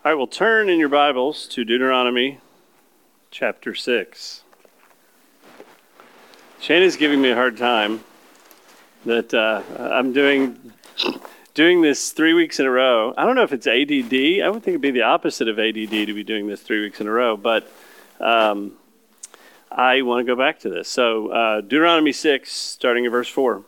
All right, well, turn in your Bibles to Deuteronomy chapter 6. Shane is giving me a hard time that I'm doing this 3 weeks in a row. I don't know if it's ADD. I would think it'd be the opposite of ADD to be doing this 3 weeks in a row, but I want to go back to this. So Deuteronomy 6, starting at verse 4.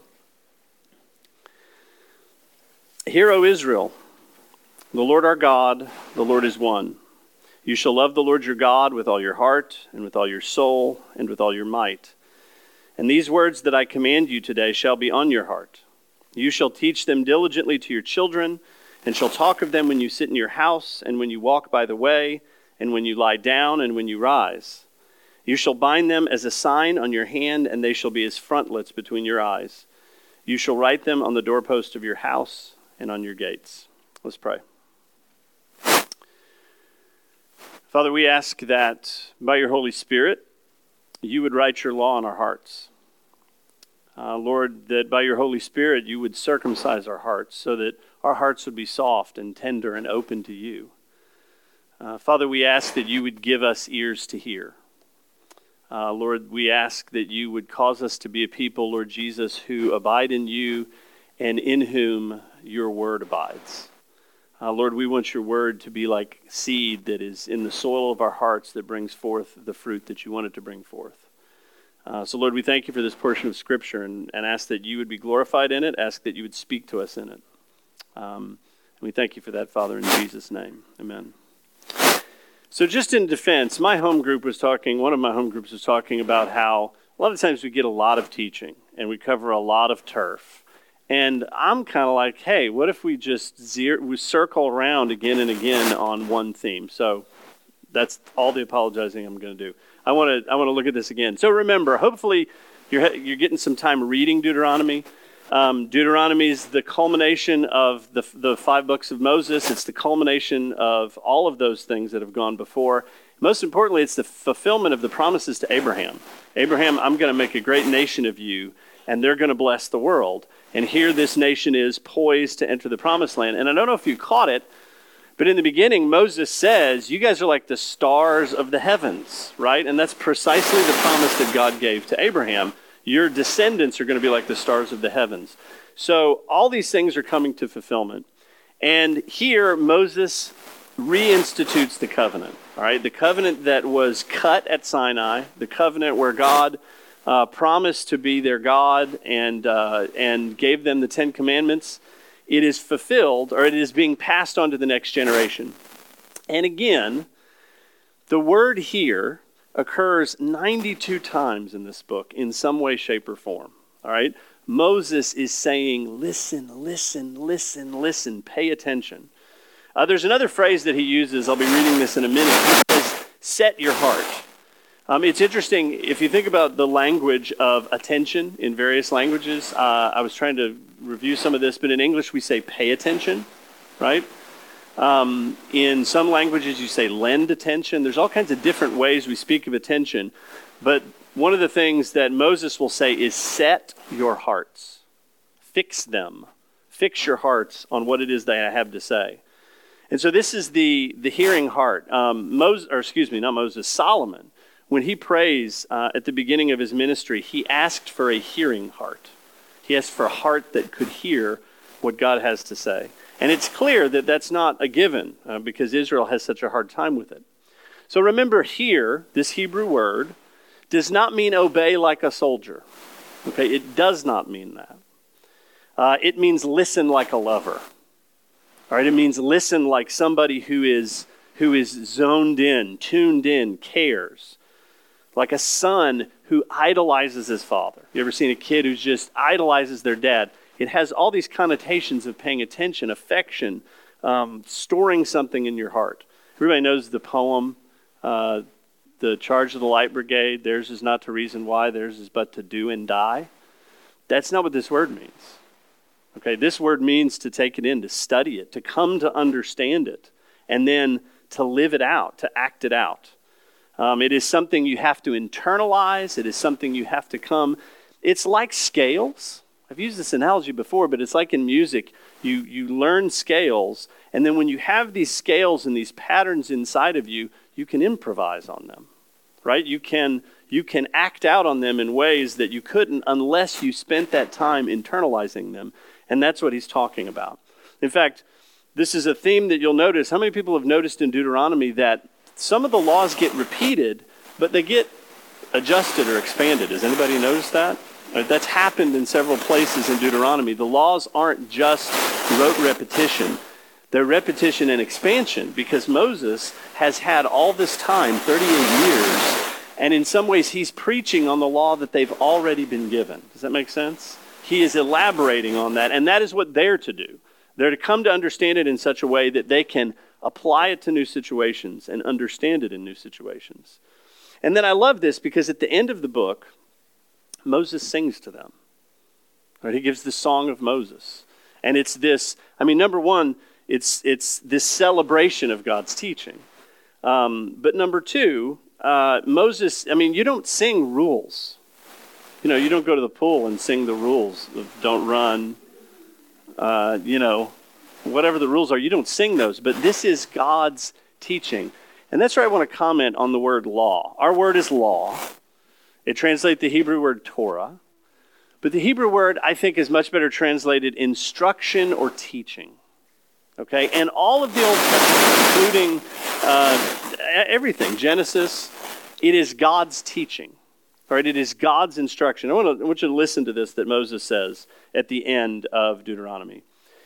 Hear, O Israel, the Lord our God, the Lord is one. You shall love the Lord your God with all your heart, and with all your soul, and with all your might. And these words that I command you today shall be on your heart. You shall teach them diligently to your children, and shall talk of them when you sit in your house, and when you walk by the way, and when you lie down, and when you rise. You shall bind them as a sign on your hand, and they shall be as frontlets between your eyes. You shall write them on the doorpost of your house and on your gates. Let's pray. Father, we ask that by your Holy Spirit, you would write your law on our hearts. Lord, that by your Holy Spirit, you would circumcise our hearts so that our hearts would be soft and tender and open to you. Father, we ask that you would give us ears to hear. Lord, we ask that you would cause us to be a people, Lord Jesus, who abide in you and in whom your word abides. Lord, we want your word to be like seed that is in the soil of our hearts that brings forth the fruit that you want it to bring forth. So, Lord, we thank you for this portion of Scripture and ask that you would be glorified in it, ask that you would speak to us in it. And we thank you for that, Father, in Jesus' name. Amen. So just in defense, one of my home groups was talking about how a lot of times we get a lot of teaching and we cover a lot of turf. And I'm kind of like, hey, what if we just circle around again and again on one theme? So that's all the apologizing I'm going to do. I want to look at this again. So remember, hopefully you're getting some time reading Deuteronomy. Deuteronomy is the culmination of the 5 books of Moses. It's the culmination of all of those things that have gone before. Most importantly, it's the fulfillment of the promises to Abraham. Abraham, I'm going to make a great nation of you, and they're going to bless the world. And here this nation is poised to enter the promised land. And I don't know if you caught it, but in the beginning, Moses says, you guys are like the stars of the heavens, right? And that's precisely the promise that God gave to Abraham. Your descendants are going to be like the stars of the heavens. So all these things are coming to fulfillment. And here Moses reinstitutes the covenant, all right? The covenant that was cut at Sinai, the covenant where God promised to be their God and gave them the 10 Commandments. It is fulfilled, or it is being passed on to the next generation. And again, the word here occurs 92 times in this book in some way, shape, or form. All right? Moses is saying, listen, listen, listen, listen, pay attention. There's another phrase that he uses. I'll be reading this in a minute. He says, set your heart. It's interesting, if you think about the language of attention in various languages, I was trying to review some of this, but in English we say pay attention, right? In some languages you say lend attention. There's all kinds of different ways we speak of attention, but one of the things that Moses will say is set your hearts. Fix them. Fix your hearts on what it is that I have to say. And so this is the hearing heart. Solomon, when he prays at the beginning of his ministry, he asked for a hearing heart. He asked for a heart that could hear what God has to say. And it's clear that that's not a given because Israel has such a hard time with it. So remember here, this Hebrew word does not mean obey like a soldier. Okay, it does not mean that. It means listen like a lover. All right, it means listen like somebody who is zoned in, tuned in, cares. Like a son who idolizes his father. You ever seen a kid who just idolizes their dad? It has all these connotations of paying attention, affection, storing something in your heart. Everybody knows the poem, The Charge of the Light Brigade, theirs is not to reason why, theirs is but to do and die. That's not what this word means. Okay, this word means to take it in, to study it, to come to understand it, and then to live it out, to act it out. It is something you have to internalize. It is something you have to come. It's like scales. I've used this analogy before, but it's like in music. You learn scales, And then when you have these scales and these patterns inside of you, you can improvise on them, right? You can act out on them in ways that you couldn't unless you spent that time internalizing them. And that's what he's talking about. In fact, this is a theme that you'll notice. How many people have noticed in Deuteronomy that some of the laws get repeated, but they get adjusted or expanded? Has anybody noticed that? That's happened in several places in Deuteronomy. The laws aren't just rote repetition. They're repetition and expansion, because Moses has had all this time, 38 years, and in some ways he's preaching on the law that they've already been given. Does that make sense? He is elaborating on that, and that is what they're to do. They're to come to understand it in such a way that they can apply it to new situations and understand it in new situations. And then I love this because at the end of the book, Moses sings to them. Right? He gives the song of Moses. And it's this, number one, it's this celebration of God's teaching. But number two, Moses, you don't sing rules. You don't go to the pool and sing the rules of don't run, whatever the rules are. You don't sing those, but this is God's teaching. And that's where I want to comment on the word law. Our word is law. It translates the Hebrew word Torah. But the Hebrew word, I think, is much better translated instruction or teaching. Okay? And all of the Old Testament, including everything, Genesis, it is God's teaching. All right? It is God's instruction. I want you to listen to this that Moses says at the end of Deuteronomy.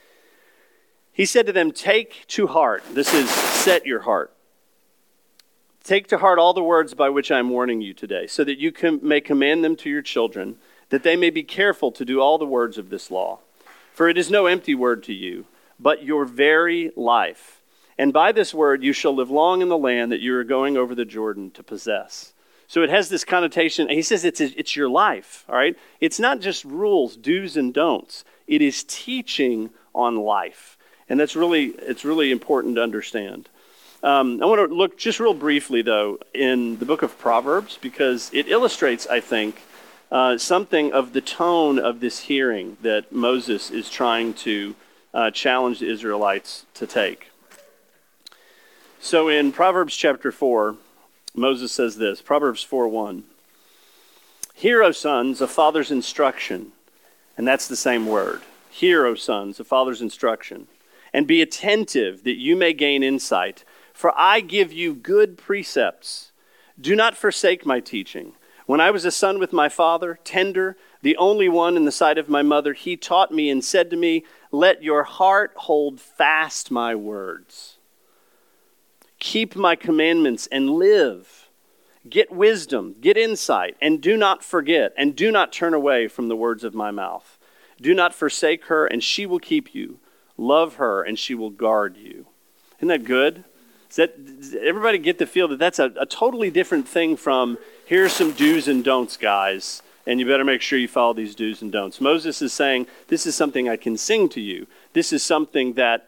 He said to them, "Take to heart," this is set your heart. "Take to heart all the words by which I am warning you today, so that you may command them to your children, that they may be careful to do all the words of this law. For it is no empty word to you, but your very life. And by this word you shall live long in the land that you are going over the Jordan to possess." So it has this connotation. He says it's your life, all right? It's not just rules, do's and don'ts. It is teaching on life. And it's really important to understand. I want to look just real briefly, though, in the book of Proverbs, because it illustrates, I think, something of the tone of this hearing that Moses is trying to challenge the Israelites to take. So in Proverbs chapter 4, Moses says this, Proverbs 4:1, "Hear, O sons, a father's instruction," and that's the same word. "Hear, O sons, a father's instruction, and be attentive that you may gain insight. For I give you good precepts. Do not forsake my teaching. When I was a son with my father, tender, the only one in the sight of my mother, he taught me and said to me, let your heart hold fast my words. Keep my commandments and live. Get wisdom, get insight, and do not forget, and do not turn away from the words of my mouth. Do not forsake her, and she will keep you. Love her, and she will guard you." Isn't that good? Does everybody get the feel that that's a totally different thing from, here's some do's and don'ts, guys, and you better make sure you follow these do's and don'ts. Moses is saying, this is something I can sing to you. This is something that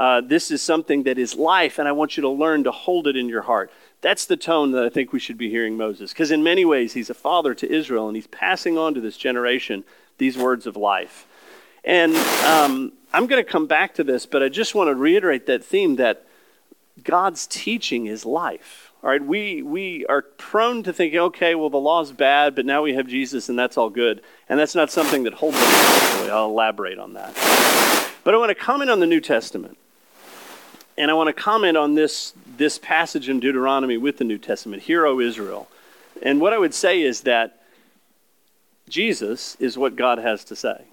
is life, and I want you to learn to hold it in your heart. That's the tone that I think we should be hearing Moses, because in many ways he's a father to Israel, and he's passing on to this generation these words of life. And I'm going to come back to this, but I just want to reiterate that theme that God's teaching is life. All right, we are prone to thinking, okay, well, the law's bad, but now we have Jesus, and that's all good. And that's not something that holds us properly. I'll elaborate on that. But I want to comment on the New Testament. And I want to comment on this passage in Deuteronomy with the New Testament. Hear, O Israel. And what I would say is that Jesus is what God has to say.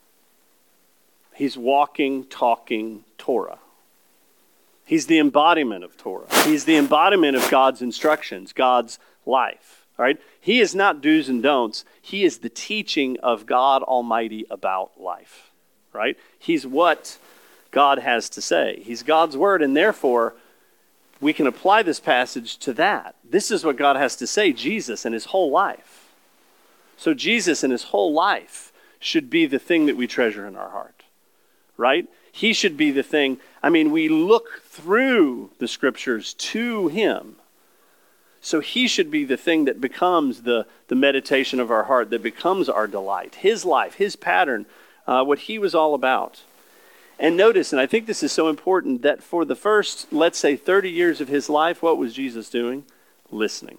He's walking, talking Torah. He's the embodiment of Torah. He's the embodiment of God's instructions, God's life. All right? He is not do's and don'ts. He is the teaching of God Almighty about life. Right? He's what God has to say. He's God's word, and therefore we can apply this passage to that. This is what God has to say, Jesus and his whole life. So Jesus and his whole life should be the thing that we treasure in our heart. Right? He should be the thing. We look through the scriptures to him. So he should be the thing that becomes the meditation of our heart, that becomes our delight. His life, his pattern, what he was all about. And notice, and I think this is so important, that for the first, let's say, 30 years of his life, what was Jesus doing? Listening.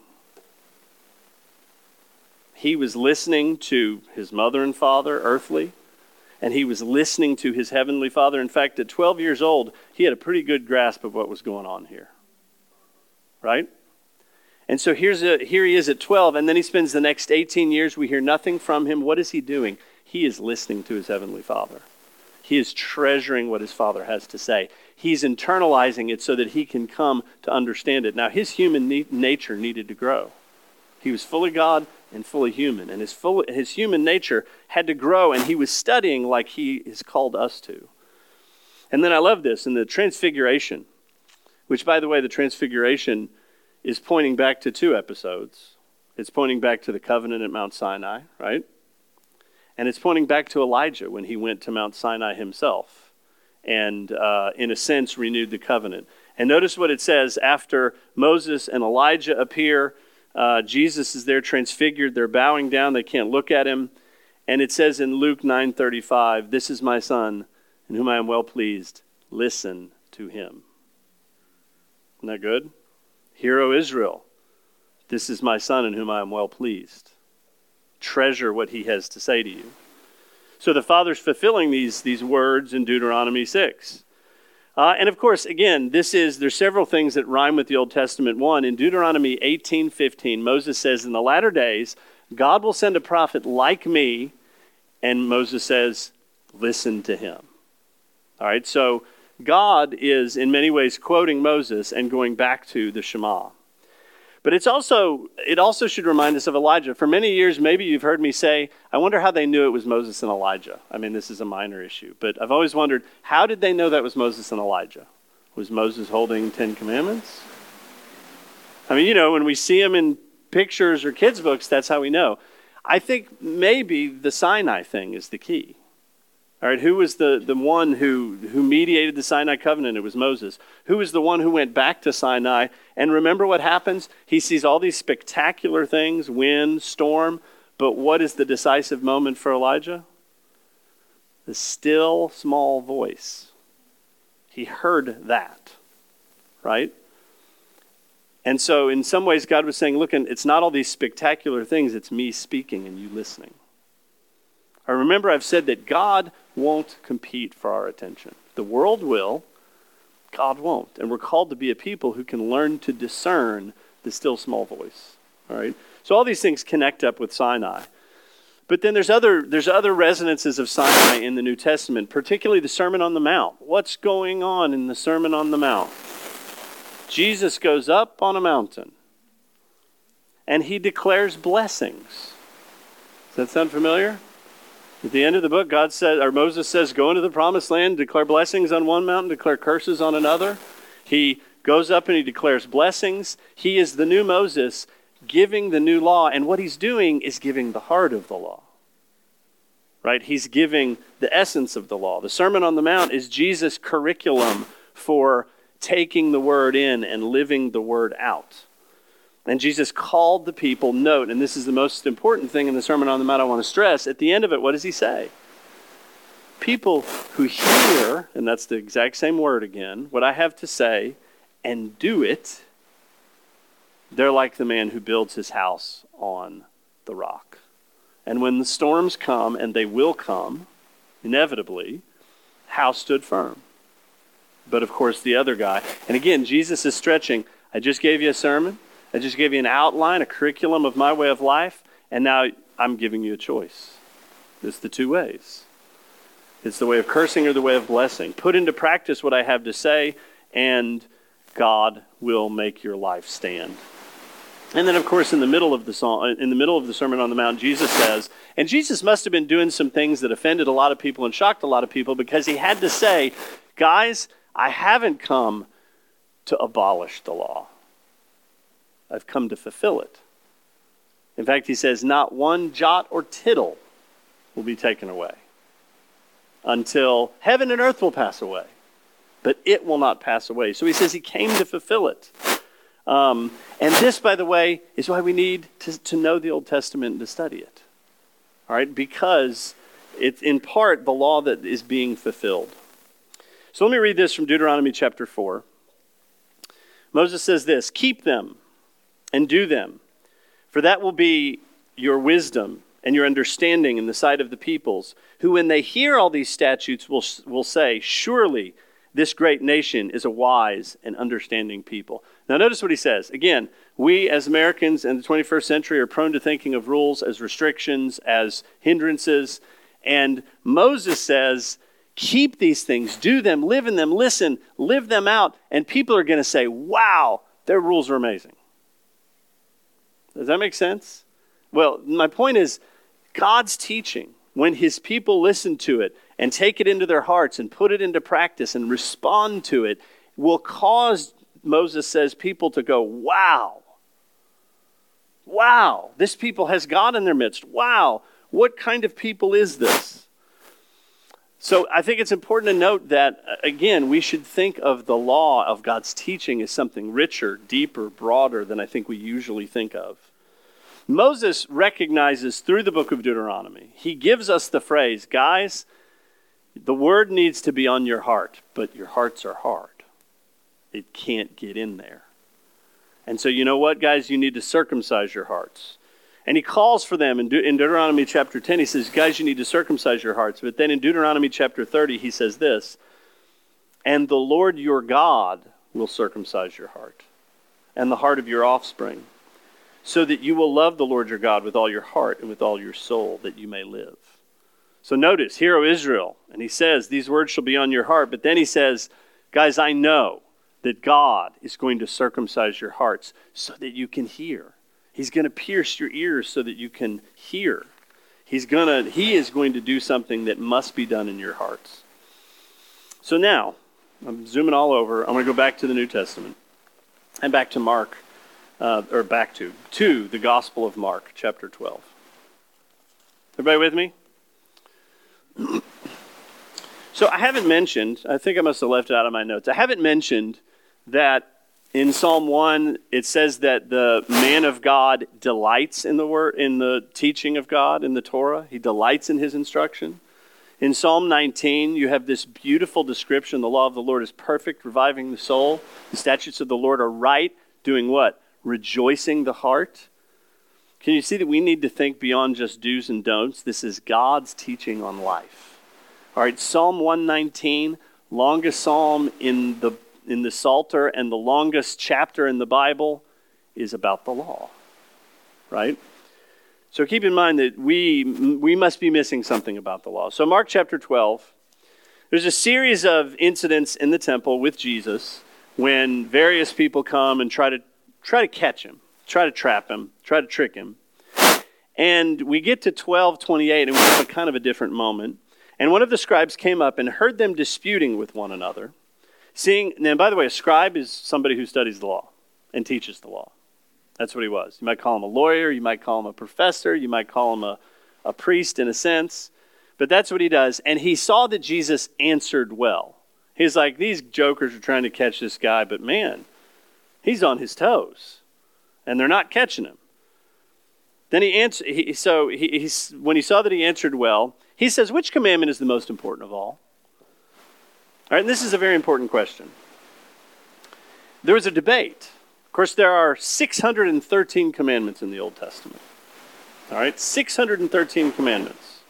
He was listening to his mother and father, earthly, and he was listening to his heavenly Father. In fact, at 12 years old, he had a pretty good grasp of what was going on here. Right? And so here he is at 12, and then he spends the next 18 years. We hear nothing from him. What is he doing? He is listening to his heavenly Father. He is treasuring what his Father has to say. He's internalizing it so that he can come to understand it. Now, his human nature needed to grow. He was fully God and fully human, and his human nature had to grow, and he was studying like he is called us to. And then I love this, in the Transfiguration, which, by the way, the Transfiguration is pointing back to 2 episodes. It's pointing back to the covenant at Mount Sinai, right? And it's pointing back to Elijah when he went to Mount Sinai himself and, in a sense, renewed the covenant. And notice what it says after Moses and Elijah appear. Jesus is there transfigured. They're bowing down. They can't look at him. And it says in Luke 9:35, "This is my son, in whom I am well pleased. Listen to him." Isn't that good? "Hear, O Israel, this is my son, in whom I am well pleased." Treasure what he has to say to you. So the Father's fulfilling these words in Deuteronomy 6. And of course, again, there's several things that rhyme with the Old Testament. One, in Deuteronomy 18:15, Moses says, "In the latter days, God will send a prophet like me," and Moses says, "Listen to him." All right, so God is in many ways quoting Moses and going back to the Shema. But it also should remind us of Elijah. For many years, maybe you've heard me say, I wonder how they knew it was Moses and Elijah. I mean, this is a minor issue, but I've always wondered, how did they know that was Moses and Elijah? Was Moses holding 10 Commandments? I mean, when we see them in pictures or kids' books, that's how we know. I think maybe the Sinai thing is the key. All right, who was the one who mediated the Sinai covenant? It was Moses. Who was the one who went back to Sinai? And remember what happens? He sees all these spectacular things, wind, storm, but what is the decisive moment for Elijah? The still, small voice. He heard that, right? And so in some ways, God was saying, look, it's not all these spectacular things, it's me speaking and you listening. I remember I've said that God won't compete for our attention. The world will, God won't. And we're called to be a people who can learn to discern the still small voice. All right? So all these things connect up with Sinai. But then there's other resonances of Sinai in the New Testament, particularly the Sermon on the Mount. What's going on in the Sermon on the Mount? Jesus goes up on a mountain and he declares blessings. Does that sound familiar? At the end of the book, Moses says, go into the promised land, declare blessings on one mountain, declare curses on another. He goes up and he declares blessings. He is the new Moses giving the new law. And what he's doing is giving the heart of the law. Right? He's giving the essence of the law. The Sermon on the Mount is Jesus' curriculum for taking the word in and living the word out. And Jesus called the people, note, and this is the most important thing in the Sermon on the Mount I want to stress, at the end of it, what does he say? People who hear, and that's the exact same word again, what I have to say, and do it, they're like the man who builds his house on the rock. And when the storms come, and they will come, inevitably, house stood firm. But of course, the other guy, and again, Jesus is stretching. I just gave you a sermon. I just gave you an outline, a curriculum of my way of life, and now I'm giving you a choice. It's the two ways. It's the way of cursing or the way of blessing. Put into practice what I have to say, and God will make your life stand. And then, of course, in the middle of the Sermon on the Mount, Jesus says, and Jesus must have been doing some things that offended a lot of people and shocked a lot of people, because he had to say, guys, I haven't come to abolish the law. I've come to fulfill it. In fact, he says, not one jot or tittle will be taken away until heaven and earth will pass away. But it will not pass away. So he says he came to fulfill it. And this, by the way, is why we need to know the Old Testament and to study it. All right? Because it's in part the law that is being fulfilled. So let me read this from Deuteronomy chapter 4. Moses says this, "Keep them and do them, for that will be your wisdom and your understanding in the sight of the peoples, who when they hear all these statutes will say, surely this great nation is a wise and understanding people." Now notice what he says. Again, we as Americans in the 21st century are prone to thinking of rules as restrictions, as hindrances. And Moses says, keep these things, do them, live in them, listen, live them out. And people are going to say, wow, their rules are amazing. Does that make sense? Well, my point is, God's teaching, when his people listen to it and take it into their hearts and put it into practice and respond to it, will cause, Moses says, people to go, wow, this people has God in their midst. Wow, what kind of people is this? So I think it's important to note that, again, we should think of the law of God's teaching as something richer, deeper, broader than I think we usually think of. Moses recognizes through the book of Deuteronomy, he gives us the phrase, guys, the word needs to be on your heart, but your hearts are hard. It can't get in there. And so you know what, guys? You need to circumcise your hearts. And he calls for them in Deuteronomy chapter 10. He says, guys, you need to circumcise your hearts. But then in Deuteronomy chapter 30, he says this, and the Lord your God will circumcise your heart and the heart of your offspring, so that you will love the Lord your God with all your heart and with all your soul, that you may live. So notice, hear, O Israel, and he says, these words shall be on your heart. But then he says, guys, I know that God is going to circumcise your hearts so that you can hear. He's going to pierce your ears so that you can hear. He is going to do something that must be done in your hearts. So now, I'm zooming all over. I'm going to go back to the New Testament and back to Mark, to the Gospel of Mark, chapter 12. Everybody with me? So I haven't mentioned, I think I must have left it out of my notes. I haven't mentioned that in Psalm 1, it says that the man of God delights in the word, in the teaching of God, in the Torah. He delights in his instruction. In Psalm 19, you have this beautiful description. The law of the Lord is perfect, reviving the soul. The statutes of the Lord are right, doing what? Rejoicing the heart. Can you see that we need to think beyond just do's and don'ts? This is God's teaching on life. All right, Psalm 119, longest psalm in the Psalter and the longest chapter in the Bible is about the law, right? So keep in mind that we must be missing something about the law. So Mark chapter 12, there's a series of incidents in the temple with Jesus when various people come and try to catch him, try to trap him, try to trick him. And we get to 12:28 and we have a kind of a different moment. And one of the scribes came up and heard them disputing with one another. And by the way, a scribe is somebody who studies the law and teaches the law. That's what he was. You might call him a lawyer, you might call him a professor, you might call him a priest in a sense. But that's what he does. And he saw that Jesus answered well. He's like, these jokers are trying to catch this guy, but man, he's on his toes. And they're not catching him. Then he answered. When he saw that he answered well, he says, which commandment is the most important of all? All right, and this is a very important question. There was a debate. Of course, there are 613 commandments in the Old Testament. All right, 613 commandments.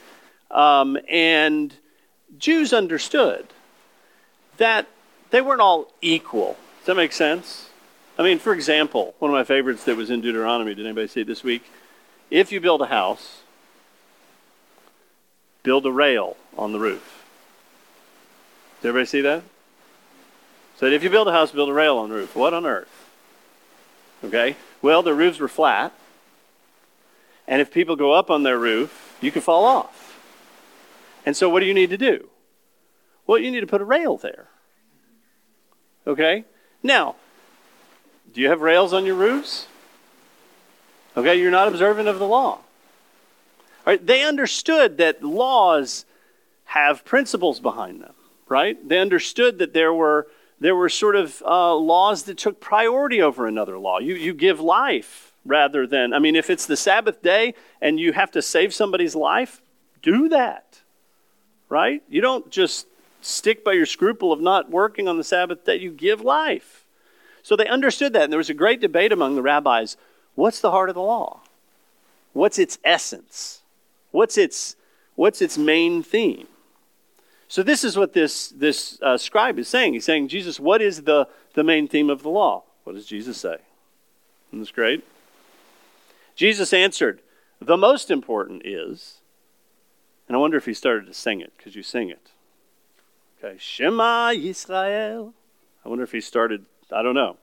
And Jews understood that they weren't all equal. Does that make sense? I mean, for example, one of my favorites that was in Deuteronomy, did anybody see it this week? If you build a house, build a rail on the roof. Did everybody see that? So if you build a house, build a rail on the roof. What on earth? Okay. Well, the roofs were flat. And if people go up on their roof, you can fall off. And so what do you need to do? Well, you need to put a rail there. Okay. Now, do you have rails on your roofs? Okay, you're not observant of the law. All right, they understood that laws have principles behind them, right? They understood that there were sort of laws that took priority over another law. You give life rather than, I mean, if it's the Sabbath day and you have to save somebody's life, do that, right? You don't just stick by your scruple of not working on the Sabbath day, you give life. So they understood that, and there was a great debate among the rabbis. What's the heart of the law? What's its essence? What's its main theme? So this is what this scribe is saying. He's saying, Jesus, what is the main theme of the law? What does Jesus say? Isn't this great? Jesus answered, the most important is, and I wonder if he started to sing it, because you sing it. Okay, Shema Yisrael. I wonder if he started, I don't know.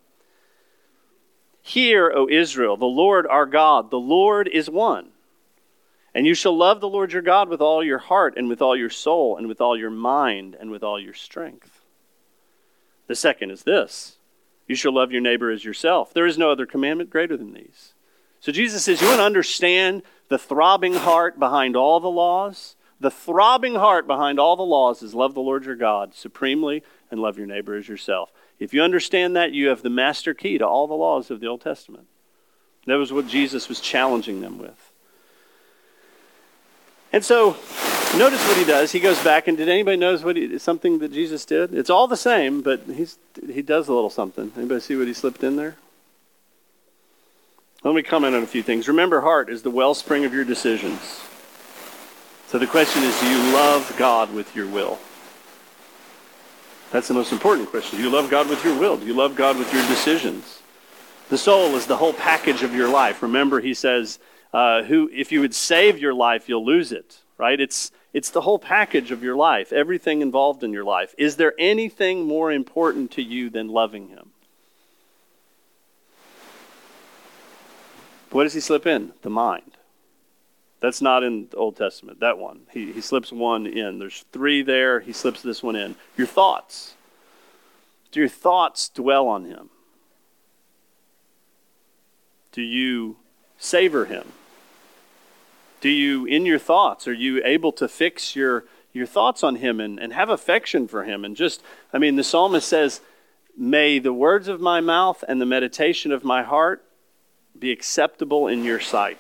Hear, O Israel, the Lord our God, the Lord is one. And you shall love the Lord your God with all your heart and with all your soul and with all your mind and with all your strength. The second is this. You shall love your neighbor as yourself. There is no other commandment greater than these. So Jesus says, you want to understand the throbbing heart behind all the laws? The throbbing heart behind all the laws is love the Lord your God supremely and love your neighbor as yourself. If you understand that, you have the master key to all the laws of the Old Testament. That was what Jesus was challenging them with. And so, notice what he does. He goes back, and did anybody notice something that Jesus did? It's all the same, but he does a little something. Anybody see what he slipped in there? Let me comment on a few things. Remember, heart is the wellspring of your decisions. So the question is, do you love God with your will? That's the most important question. Do you love God with your will? Do you love God with your decisions? The soul is the whole package of your life. Remember, he says, if you would save your life, you'll lose it, right? It's the whole package of your life, everything involved in your life. Is there anything more important to you than loving him? What does he slip in? The mind. That's not in the Old Testament, that one. He slips one in. There's three there. He slips this one in. Your thoughts. Do your thoughts dwell on him? Do you savor him? Do you, in your thoughts, are you able to fix your thoughts on him and have affection for him? And the psalmist says, may the words of my mouth and the meditation of my heart be acceptable in your sight.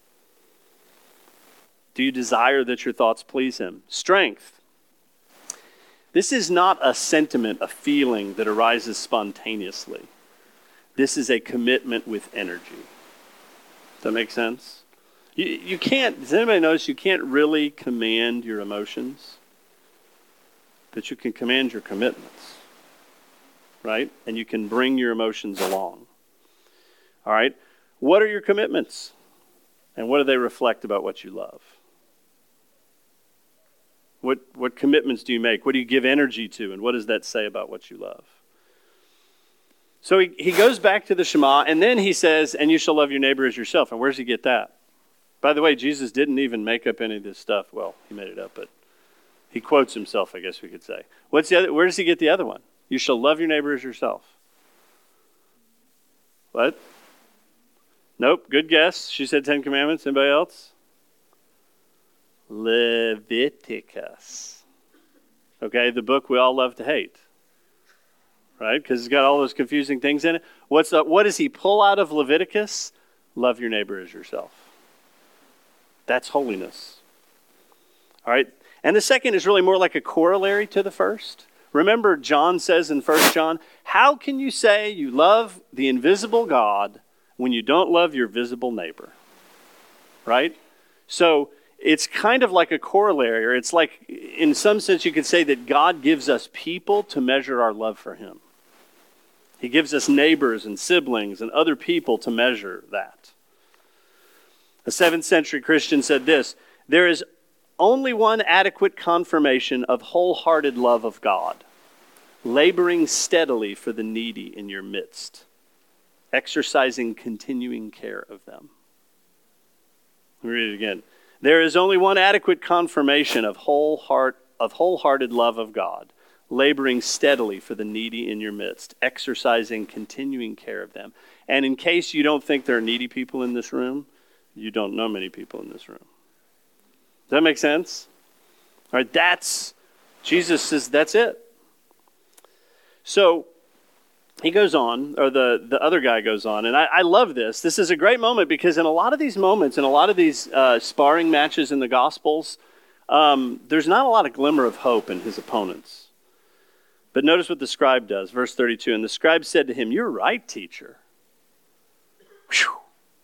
Do you desire that your thoughts please him? Strength. This is not a sentiment, a feeling that arises spontaneously. This is a commitment with energy. Does that make sense? You can't, does anybody notice you can't really command your emotions? But you can command your commitments, right? And you can bring your emotions along. All right? What are your commitments? And what do they reflect about what you love? What commitments do you make? What do you give energy to? And what does that say about what you love? So he goes back to the Shema, and then he says, and you shall love your neighbor as yourself. And where does he get that? By the way, Jesus didn't even make up any of this stuff. Well, he made it up, but he quotes himself, I guess we could say. What's the other? Where does he get the other one? You shall love your neighbor as yourself. What? Nope, good guess. She said 10 Commandments. Anybody else? Leviticus. Okay, the book we all love to hate. Right? Because it's got all those confusing things in it. What does he pull out of Leviticus? Love your neighbor as yourself. That's holiness. All right? And the second is really more like a corollary to the first. Remember, John says in 1 John, how can you say you love the invisible God when you don't love your visible neighbor? Right? So it's kind of like a corollary, or it's like, in some sense, you could say that God gives us people to measure our love for him. He gives us neighbors and siblings and other people to measure that. A 7th century Christian said this, there is only one adequate confirmation of wholehearted love of God, laboring steadily for the needy in your midst, exercising continuing care of them. Let me read it again. There is only one adequate confirmation of wholehearted love of God, laboring steadily for the needy in your midst, exercising continuing care of them. And in case you don't think there are needy people in this room, you don't know many people in this room. Does that make sense? All right, Jesus says that's it. So he goes on, or the other guy goes on, and I love this. This is a great moment because in a lot of these moments, in a lot of these sparring matches in the Gospels, there's not a lot of glimmer of hope in his opponents. But notice what the scribe does, verse 32. And the scribe said to him, "You're right, teacher." Whew.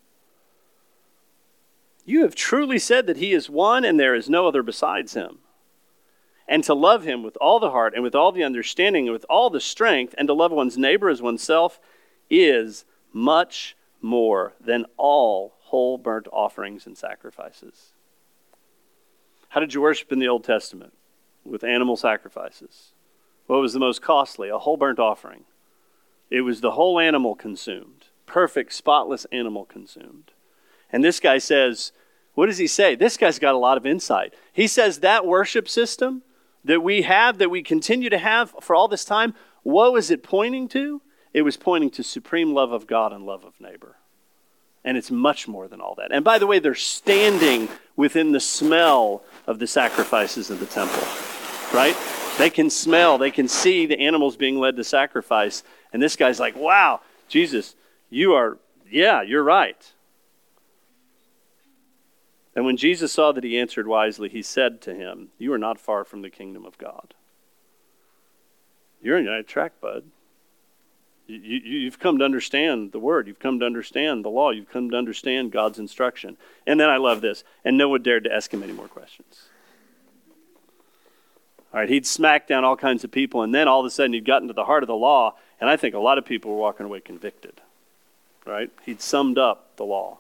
"You have truly said that he is one and there is no other besides him. And to love him with all the heart and with all the understanding and with all the strength and to love one's neighbor as oneself is much more than all whole burnt offerings and sacrifices." How did you worship in the Old Testament? With animal sacrifices. What was the most costly? A whole burnt offering. It was the whole animal consumed. Perfect, spotless animal consumed. And this guy says, what does he say? This guy's got a lot of insight. He says that worship system that we have, that we continue to have for all this time, what was it pointing to? It was pointing to supreme love of God and love of neighbor. And it's much more than all that. And by the way, they're standing within the smell of the sacrifices of the temple, right? They can smell, they can see the animals being led to sacrifice. And this guy's like, wow, Jesus, you're right. And when Jesus saw that he answered wisely, he said to him, "You are not far from the kingdom of God." You're on the right track, bud. You've come to understand the word. You've come to understand the law. You've come to understand God's instruction. And then I love this. And no one dared to ask him any more questions. All right, he'd smacked down all kinds of people, and then all of a sudden he'd gotten to the heart of the law, and I think a lot of people were walking away convicted. Right? He'd summed up the law.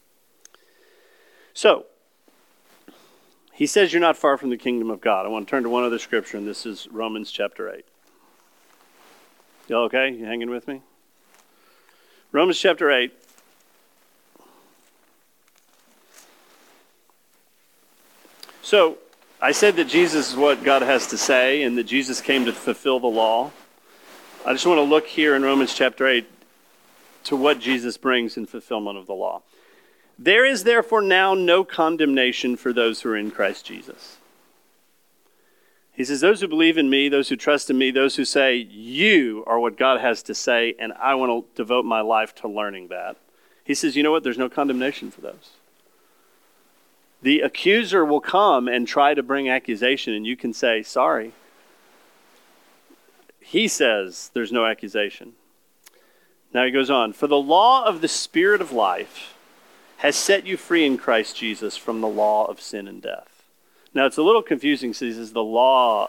So, he says you're not far from the kingdom of God. I want to turn to one other scripture, and this is Romans chapter 8. Y'all okay? You hanging with me? Romans chapter 8. So, I said that Jesus is what God has to say, and that Jesus came to fulfill the law. I just want to look here in Romans chapter 8 to what Jesus brings in fulfillment of the law. There is therefore now no condemnation for those who are in Christ Jesus. He says, those who believe in me, those who trust in me, those who say, you are what God has to say, and I want to devote my life to learning that. He says, you know what? There's no condemnation for those. The accuser will come and try to bring accusation, and you can say, sorry. He says there's no accusation. Now he goes on, for the law of the Spirit of life has set you free in Christ Jesus from the law of sin and death. Now it's a little confusing, because he says for the law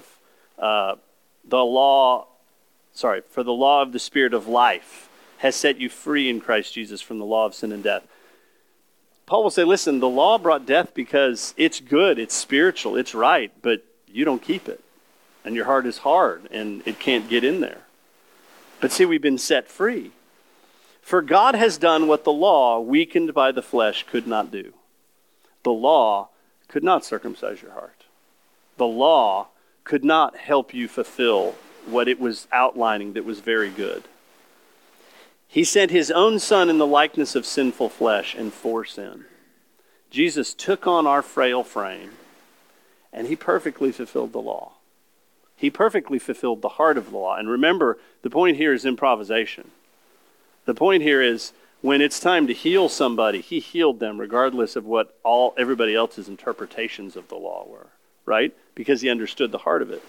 of the Spirit of life has set you free in Christ Jesus from the law of sin and death. Paul will say, listen, the law brought death because it's good, it's spiritual, it's right, but you don't keep it. And your heart is hard, and it can't get in there. But see, we've been set free. For God has done what the law, weakened by the flesh, could not do. The law could not circumcise your heart. The law could not help you fulfill what it was outlining that was very good. He sent his own Son in the likeness of sinful flesh and for sin. Jesus took on our frail frame, and he perfectly fulfilled the law. He perfectly fulfilled the heart of the law. And remember, the point here is improvisation. The point here is when it's time to heal somebody, he healed them regardless of what everybody else's interpretations of the law were, right? Because he understood the heart of it.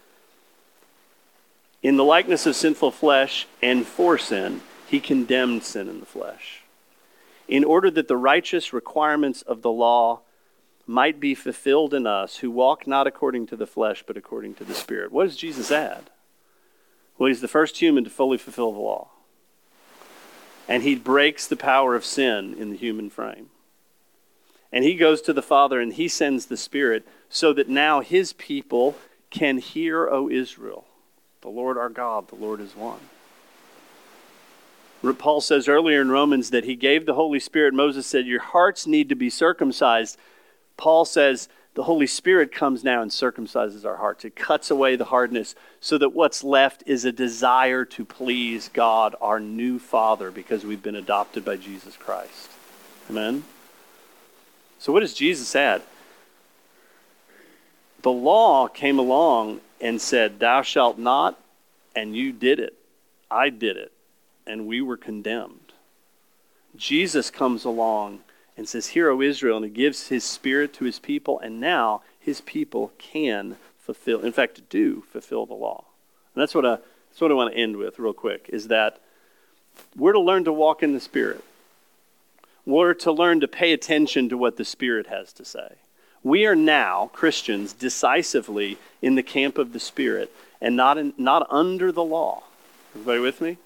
In the likeness of sinful flesh and for sin, he condemned sin in the flesh, in order that the righteous requirements of the law might be fulfilled in us who walk not according to the flesh, but according to the Spirit. What does Jesus add? Well, he's the first human to fully fulfill the law. And he breaks the power of sin in the human frame. And he goes to the Father and he sends the Spirit so that now his people can hear, O Israel, the Lord our God, the Lord is one. Paul says earlier in Romans that he gave the Holy Spirit. Moses said, your hearts need to be circumcised. Paul says the Holy Spirit comes now and circumcises our hearts. It cuts away the hardness so that what's left is a desire to please God, our new Father, because we've been adopted by Jesus Christ. Amen? So what does Jesus add? The law came along and said, thou shalt not, and you did it. I did it. And we were condemned. Jesus comes along and says, hear, O Israel, and he gives his Spirit to his people, and now his people can fulfill, in fact, do fulfill the law. And that's what I want to end with real quick, is that we're to learn to walk in the Spirit. We're to learn to pay attention to what the Spirit has to say. We are now, Christians, decisively in the camp of the Spirit and not under the law. Everybody with me?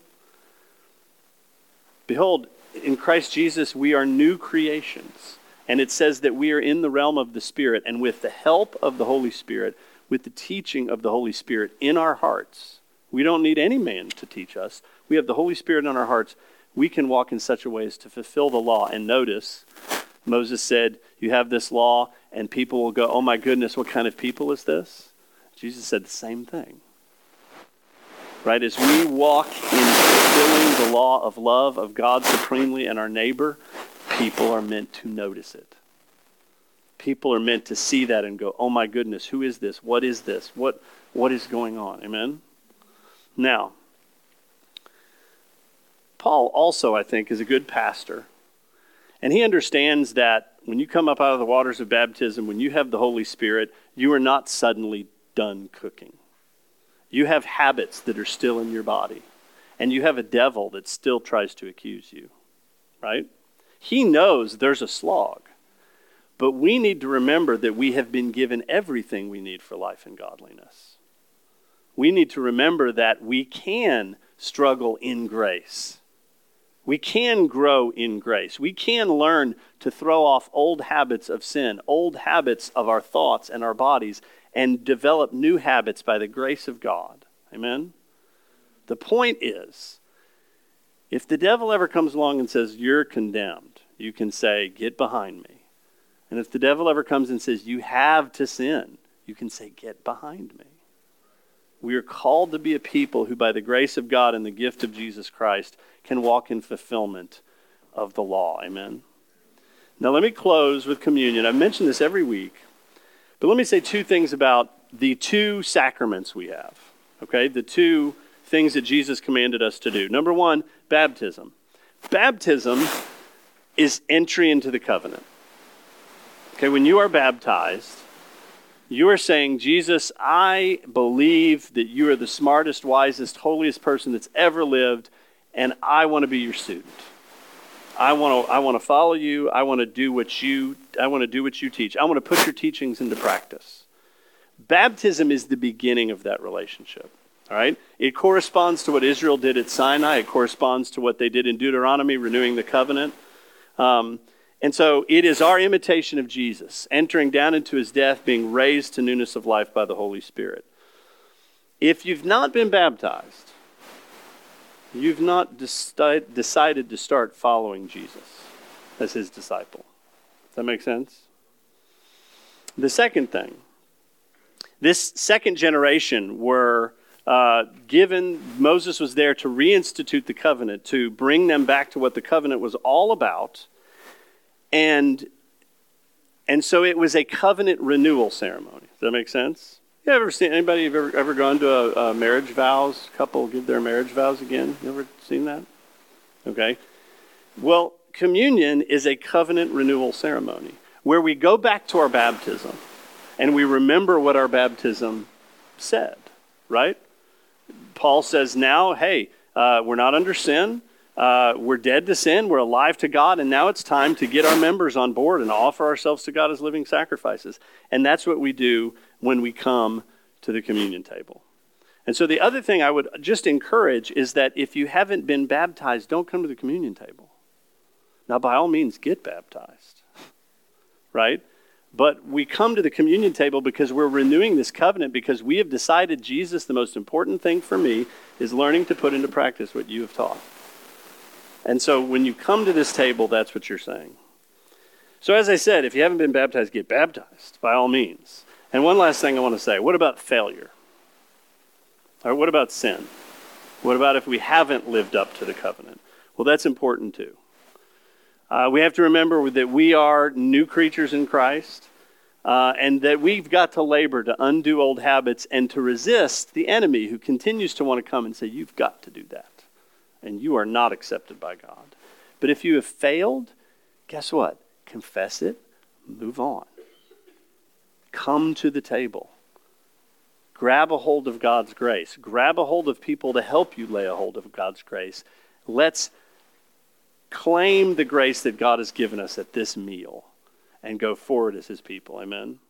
Behold, in Christ Jesus, we are new creations. And it says that we are in the realm of the Spirit, and with the help of the Holy Spirit, with the teaching of the Holy Spirit in our hearts, we don't need any man to teach us. We have the Holy Spirit in our hearts. We can walk in such a way as to fulfill the law. And notice, Moses said, you have this law, and people will go, oh my goodness, what kind of people is this? Jesus said the same thing. Right? As we walk in fulfilling the law of love of God supremely and our neighbor, people are meant to notice it. People are meant to see that and go, oh my goodness, who is this? What is this? What is going on? Amen? Now, Paul also, I think, is a good pastor. And he understands that when you come up out of the waters of baptism, when you have the Holy Spirit, you are not suddenly done cooking. You have habits that are still in your body. And you have a devil that still tries to accuse you. Right? He knows there's a slog. But we need to remember that we have been given everything we need for life and godliness. We need to remember that we can struggle in grace. We can grow in grace. We can learn to throw off old habits of sin, old habits of our thoughts and our bodies, and develop new habits by the grace of God. Amen? The point is, if the devil ever comes along and says, you're condemned, you can say, get behind me. And if the devil ever comes and says, you have to sin, you can say, get behind me. We are called to be a people who, by the grace of God and the gift of Jesus Christ, can walk in fulfillment of the law. Amen? Now let me close with communion. I've mentioned this every week, but let me say two things about the two sacraments we have. Okay? The two things that Jesus commanded us to do. Number one, baptism. Baptism is entry into the covenant. Okay, when you are baptized, you are saying, Jesus, I believe that you are the smartest, wisest, holiest person that's ever lived, and I want to be your student. I want to follow you. I want to do what you teach. I want to put your teachings into practice. Baptism is the beginning of that relationship. All right? It corresponds to what Israel did at Sinai. It corresponds to what they did in Deuteronomy, renewing the covenant. And so it is our imitation of Jesus, entering down into his death, being raised to newness of life by the Holy Spirit. If you've not been baptized, you've not decided to start following Jesus as his disciple. Does that make sense? The second thing, this second generation were Moses was there to reinstitute the covenant, to bring them back to what the covenant was all about. And so it was a covenant renewal ceremony. Does that make sense? You ever seen anybody ever gone to a marriage vows? Couple give their marriage vows again? You ever seen that? Okay. Well, communion is a covenant renewal ceremony where we go back to our baptism and we remember what our baptism said, right? Paul says now, hey, we're not under sin. We're dead to sin, we're alive to God, and now it's time to get our members on board and offer ourselves to God as living sacrifices. And that's what we do when we come to the communion table. And so the other thing I would just encourage is that if you haven't been baptized, don't come to the communion table. Now, by all means, get baptized, right? But we come to the communion table because we're renewing this covenant, because we have decided, Jesus, the most important thing for me is learning to put into practice what you have taught. And so when you come to this table, that's what you're saying. So as I said, if you haven't been baptized, get baptized, by all means. And one last thing I want to say. What about failure? Or what about sin? What about if we haven't lived up to the covenant? Well, that's important too. We have to remember that we are new creatures in Christ, and that we've got to labor to undo old habits and to resist the enemy who continues to want to come and say, you've got to do that. And you are not accepted by God. But if you have failed, guess what? Confess it, move on. Come to the table. Grab a hold of God's grace. Grab a hold of people to help you lay a hold of God's grace. Let's claim the grace that God has given us at this meal and go forward as his people. Amen.